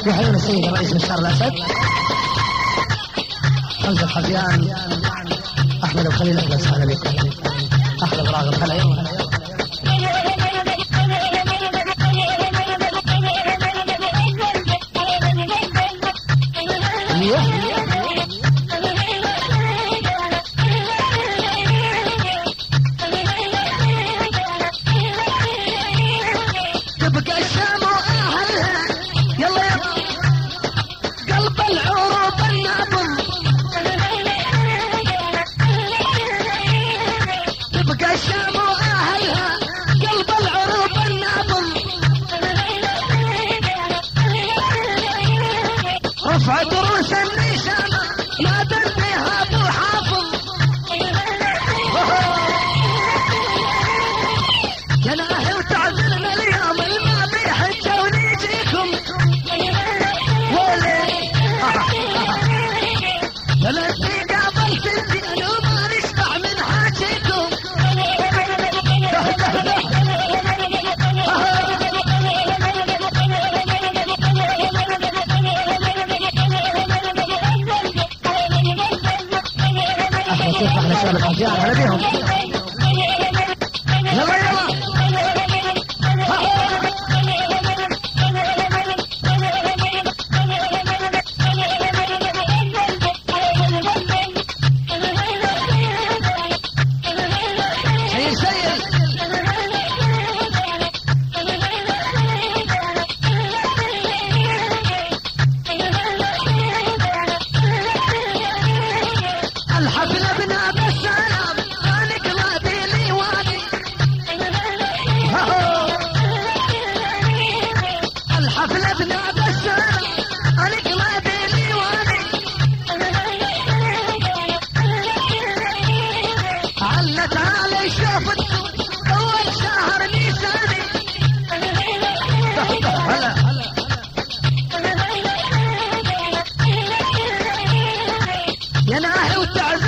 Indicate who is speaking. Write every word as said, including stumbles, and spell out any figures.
Speaker 1: في عيون السيد الرئيس بشار الاسد، حمزه الحفيان، احمد الخليل، اهلا وسهلا بكم. احمد راغب، هلا يلا على بيهم. يلا يلا سيد سيد الحفلة بنادى السلام خالق رابي وادي، الحفلة بنادى السلام خالق رابي وادي، علت علي شوفتكم اول شهر نيساني، هلا يا ناهي وتعز